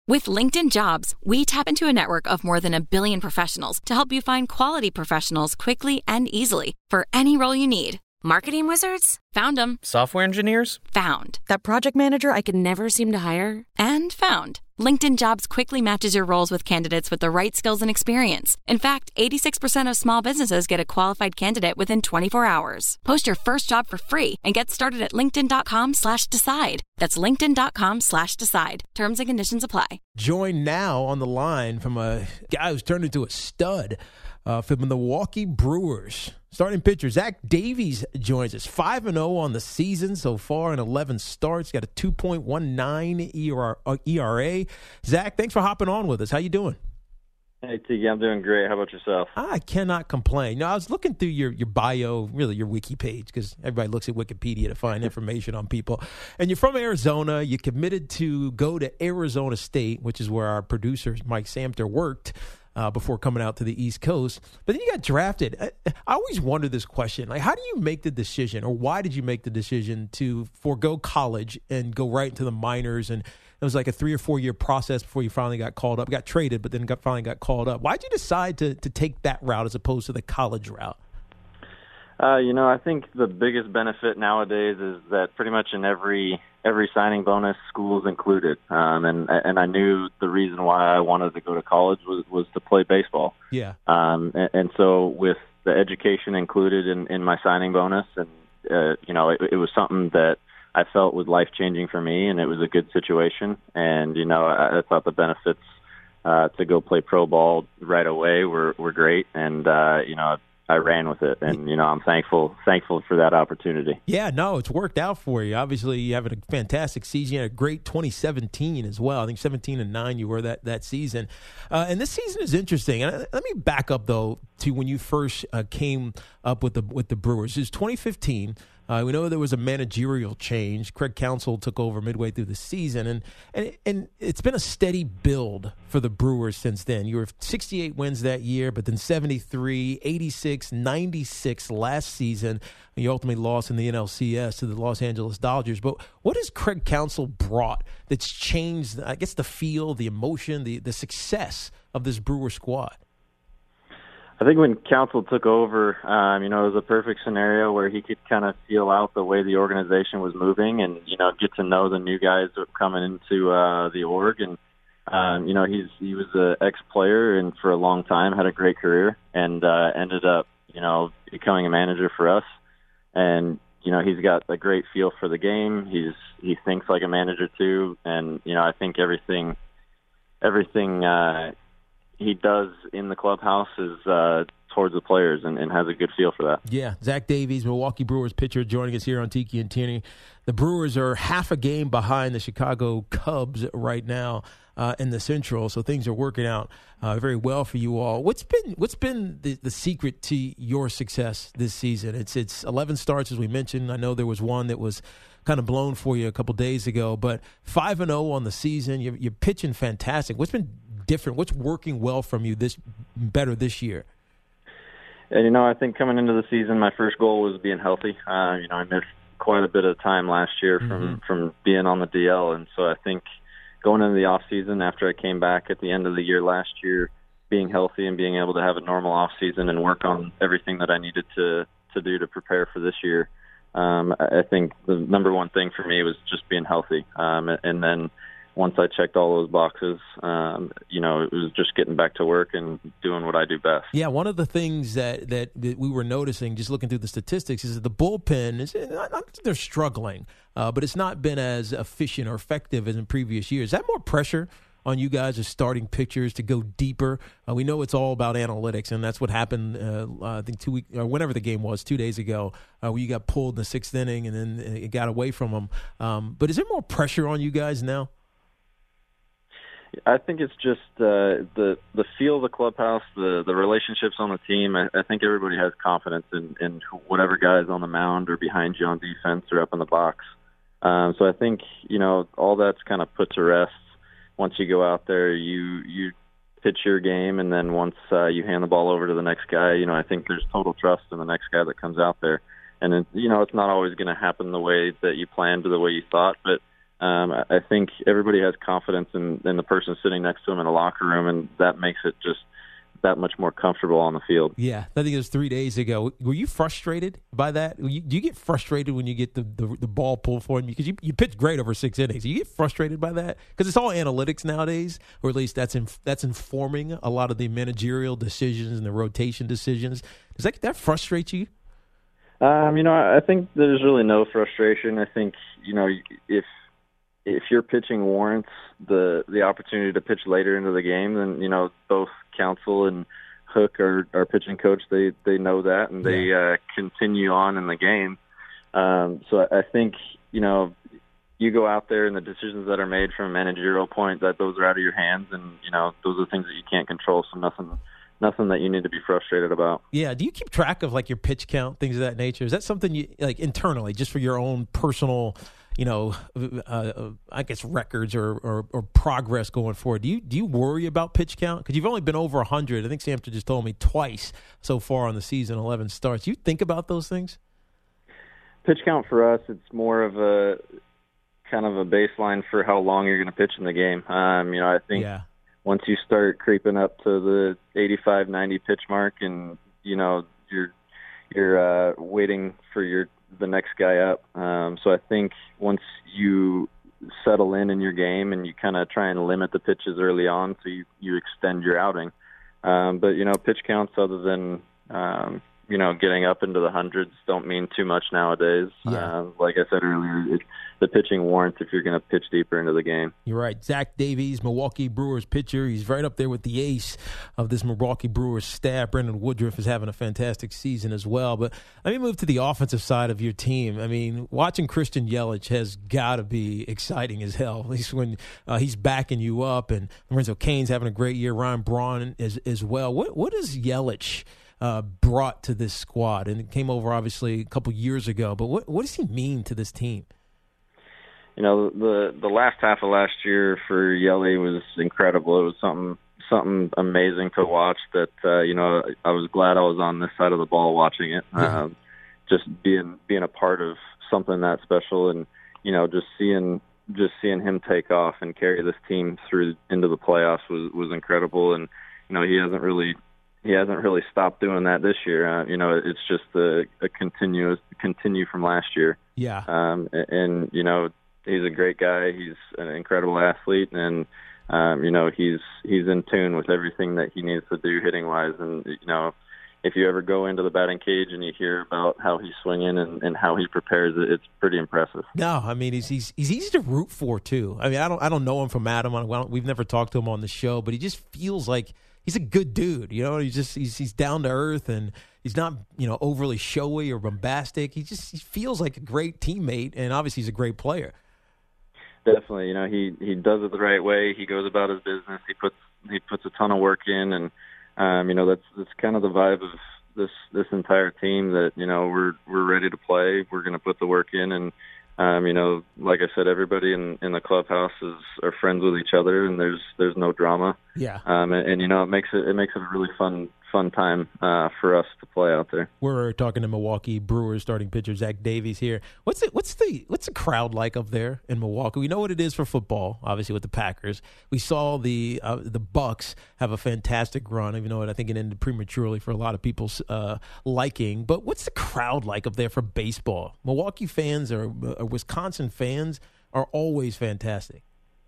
With LinkedIn Jobs, we tap into a network of more than 1 billion professionals to help you find quality professionals quickly and easily for any role you need. Marketing wizards? Found them. Software engineers? Found. That project manager I could never seem to hire? And found. LinkedIn Jobs quickly matches your roles with candidates with the right skills and experience. In fact, 86% of small businesses get a qualified candidate within 24 hours. Post your first job for free and get started at linkedin.com/decide. That's linkedin.com/decide. Terms and conditions apply. Joined now on the line from a guy who's turned into a stud from the Milwaukee Brewers. Starting pitcher Zach Davies joins us. 5-0 on the season so far in 11 starts. Got a 2.19 ERA. Zach, thanks for hopping on with us. How you doing? Hey, Tiki, I'm doing great. How about yourself? I cannot complain. Now, I was looking through your bio, really your wiki page, because everybody looks at Wikipedia to find information on people. And you're from Arizona. You committed to go to Arizona State, which is where our producer, Mike Samter, worked before coming out to the East Coast. But then you got drafted. I always wonder this question. Like, how do you make the decision, or why did you make the decision to forego college and go right into the minors? And it was like a 3 or 4 year process before you finally got called up. Got traded, but then finally got called up. Why did you decide to take that route as opposed to the college route? I think the biggest benefit nowadays is that pretty much in every signing bonus, school's included. And I knew the reason why I wanted to go to college was to play baseball. Yeah. And so with the education included in my signing bonus, and it was something that I felt was life-changing for me, and it was a good situation. And, I thought the benefits to go play pro ball right away were great. And, I ran with it, and, I'm thankful for that opportunity. Yeah, no, it's worked out for you. Obviously, you have a fantastic season. You had a great 2017 as well. I think 17-9 you were that season. And this season is interesting. And let me back up, though, to when you first came up with the Brewers. It was 2015. We know there was a managerial change. Craig Counsell took over midway through the season, and it's been a steady build for the Brewers since then. You were 68 wins that year, but then 73, 86, 96 last season. You ultimately lost in the NLCS to the Los Angeles Dodgers. But what has Craig Counsell brought that's changed, I guess, the feel, the emotion, the success of this Brewer squad? I think when Counsell took over, it was a perfect scenario where he could kind of feel out the way the organization was moving and, get to know the new guys that were coming into the org. And, he was an ex-player and for a long time had a great career and ended up, becoming a manager for us. And, he's got a great feel for the game. He thinks like a manager too. And, I think everything he does in the clubhouse is towards the players and has a good feel for that. Yeah, Zach Davies, Milwaukee Brewers pitcher, joining us here on Tiki and Tierney. The Brewers are half a game behind the Chicago Cubs right now in the Central, so things are working out very well for you all. What's been the secret to your success this season? It's 11 starts, as we mentioned. I know there was one that was kind of blown for you a couple days ago, but 5-0 on the season. You're pitching fantastic. What's been different? What's working well from you better this year? And, I think coming into the season, my first goal was being healthy. I missed quite a bit of time last year from being on the DL. And so I think going into the off season after I came back at the end of the year last year, being healthy and being able to have a normal off season and work on everything that I needed to do to prepare for this year. I think the number one thing for me was just being healthy. And then once I checked all those boxes, it was just getting back to work and doing what I do best. Yeah, one of the things that we were noticing, just looking through the statistics, is that the bullpen is they're struggling, but it's not been as efficient or effective as in previous years. Is that more pressure on you guys as starting pitchers to go deeper? We know it's all about analytics, and that's what happened, I think 2 weeks or whenever the game was 2 days ago, where you got pulled in the 6th inning and then it got away from them. But is there more pressure on you guys now? I think it's just the feel of the clubhouse, the relationships on the team. I think everybody has confidence in whatever guy is on the mound or behind you on defense or up in the box. So I think, all that's kind of put to rest. Once you go out there, you pitch your game, and then once you hand the ball over to the next guy, I think there's total trust in the next guy that comes out there. And, it's not always going to happen the way that you planned or the way you thought, but I think everybody has confidence in the person sitting next to him in the locker room, and that makes it just that much more comfortable on the field. Yeah, I think it was 3 days ago. Were you frustrated by that? Do you get frustrated when you get the ball pulled for you? Because you pitch great over 6 innings. Do you get frustrated by that? Because it's all analytics nowadays, or at least that's informing a lot of the managerial decisions and the rotation decisions. Does that frustrate you? I think there's really no frustration. I think, if your pitching warrants the opportunity to pitch later into the game, then, both Counsell and Hook, our pitching coach, they know that, and they continue on in the game. So I think, you go out there and the decisions that are made from a managerial point, that those are out of your hands, and, those are things that you can't control, so nothing that you need to be frustrated about. Yeah. Do you keep track of your pitch count, things of that nature? Is that something you internally, just for your own personal, I guess records or progress going forward? Do you worry about pitch count? Because you've only been over 100. I think Samter just told me twice so far on the season, 11 starts. Do you think about those things? Pitch count for us, it's more of a kind of a baseline for how long you're going to pitch in the game. I think. Yeah. Once you start creeping up to the 85, 90 pitch mark, and you're waiting for the next guy up. So I think once you settle in your game and you kind of try and limit the pitches early on, so you extend your outing. But pitch counts, other than getting up into the hundreds, don't mean too much nowadays. Yeah. Like I said earlier, the pitching warrants if you're going to pitch deeper into the game. You're right. Zach Davies, Milwaukee Brewers pitcher. He's right up there with the ace of this Milwaukee Brewers staff. Brendan Woodruff is having a fantastic season as well. But let me move to the offensive side of your team. I mean, watching Christian Yelich has got to be exciting as hell, at least when he's backing you up. And Lorenzo Cain's having a great year. Ryan Braun as well. What is Yelich brought to this squad? And it came over obviously a couple years ago, but what does he mean to this team? The last half of last year for Yelly was incredible. It was something amazing to watch that, I was glad I was on this side of the ball watching it. Just being a part of something that special, and, just seeing him take off and carry this team through into the playoffs was incredible. And, he hasn't really stopped doing that this year. It's just a continue from last year. Yeah. And he's a great guy. He's an incredible athlete, and he's in tune with everything that he needs to do hitting wise. And if you ever go into the batting cage and you hear about how he's swinging and how he prepares it, it's pretty impressive. No, I mean he's easy to root for too. I mean I don't know him from Adam. We've never talked to him on the show, but he just feels like he's a good dude. He's down to earth, and he's not overly showy or bombastic. He feels like a great teammate, and obviously he's a great player. Definitely, he does it the right way. He goes about his business. He puts a ton of work in, and that's kind of the vibe of this entire team. That we're ready to play. We're going to put the work in, and like I said, everybody in the clubhouse are friends with each other, and there's no drama. Yeah. And it makes it a really fun time for us to play out there. We're talking to Milwaukee Brewers starting pitcher Zach Davies here. What's the crowd like up there in Milwaukee? We know what it is for football, obviously with the Packers. We saw the Bucks have a fantastic run, even though I think it ended prematurely for a lot of people's liking. But what's the crowd like up there for baseball? Milwaukee fans or Wisconsin fans are always fantastic.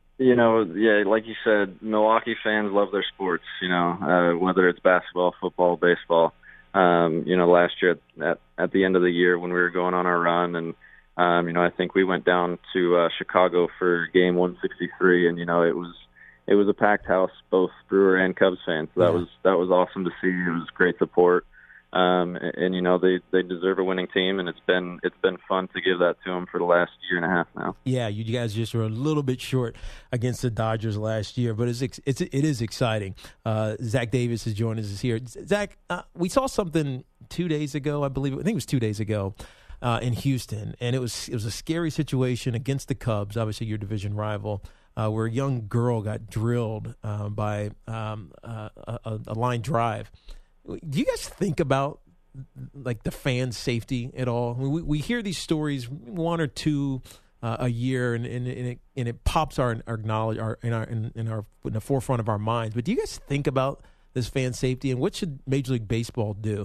Like you said, Milwaukee fans love their sports, whether it's basketball, football, baseball. Last year at the end of the year when we were going on our run, and, I think we went down to Chicago for game 163, and, it was a packed house, both Brewer and Cubs fans. So that was awesome to see. It was great support. And they deserve a winning team, and it's been fun to give that to them for the last year and a half now. Yeah, you guys just were a little bit short against the Dodgers last year, but it is exciting. Zach Davis has joined us here. Zach, we saw something 2 days ago, I think it was 2 days ago, in Houston, and it was a scary situation against the Cubs, obviously your division rival, where a young girl got drilled by a line drive. Do you guys think about the fans' safety at all? We hear these stories, one or two a year, and it pops our knowledge in the forefront of our minds. But do you guys think about this fan safety, and what should Major League Baseball do?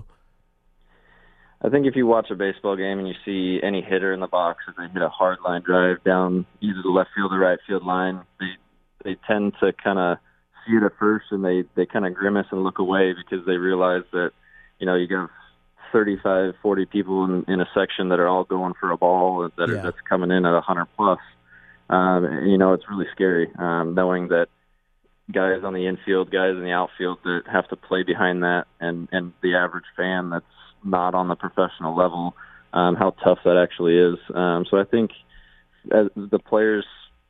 I think if you watch a baseball game and you see any hitter in the box, if they hit a hard line drive down either the left field or right field line, they tend to kind of see it at first, and they kind of grimace and look away because they realize that, you know, you got 35, 40 people in a section that are all going for a ball that's coming in at 100 plus. You know, it's really scary knowing that guys on the infield, guys in the outfield that have to play behind that, and the average fan that's not on the professional level, how tough that actually is. So I think as the players,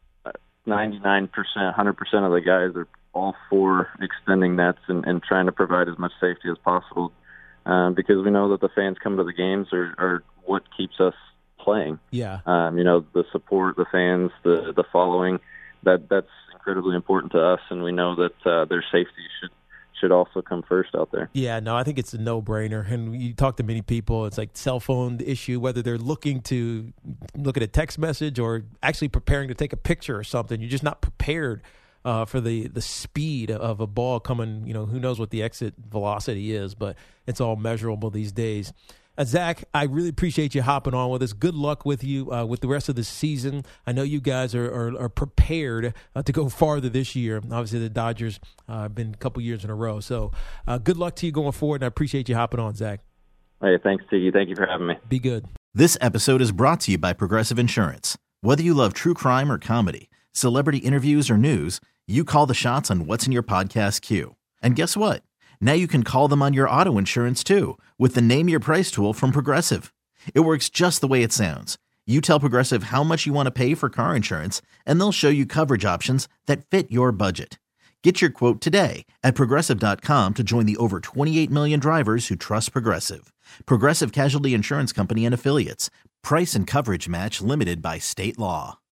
99%, 100% of the guys are all for extending nets and trying to provide as much safety as possible, because we know that the fans coming to the games are what keeps us playing. Yeah. You know, the support, the fans, the following, that's incredibly important to us, and we know that their safety should also come first out there. Yeah, no, I think it's a no-brainer. And you talk to many people, it's like cell phone issue, whether they're looking to look at a text message or actually preparing to take a picture or something. You're just not prepared for the speed of a ball coming. You know, who knows what the exit velocity is, but it's all measurable these days. Zach, I really appreciate you hopping on with us. Good luck with you with the rest of the season. I know you guys are prepared to go farther this year. Obviously, the Dodgers have been a couple years in a row. So good luck to you going forward, and I appreciate you hopping on, Zach. Hey, thanks to you. Thank you for having me. Be good. This episode is brought to you by Progressive Insurance. Whether you love true crime or comedy, celebrity interviews or news, you call the shots on what's in your podcast queue. And guess what? Now you can call them on your auto insurance too with the Name Your Price tool from Progressive. It works just the way it sounds. You tell Progressive how much you want to pay for car insurance, and they'll show you coverage options that fit your budget. Get your quote today at Progressive.com to join the over 28 million drivers who trust Progressive. Progressive Casualty Insurance Company and Affiliates. Price and coverage match limited by state law.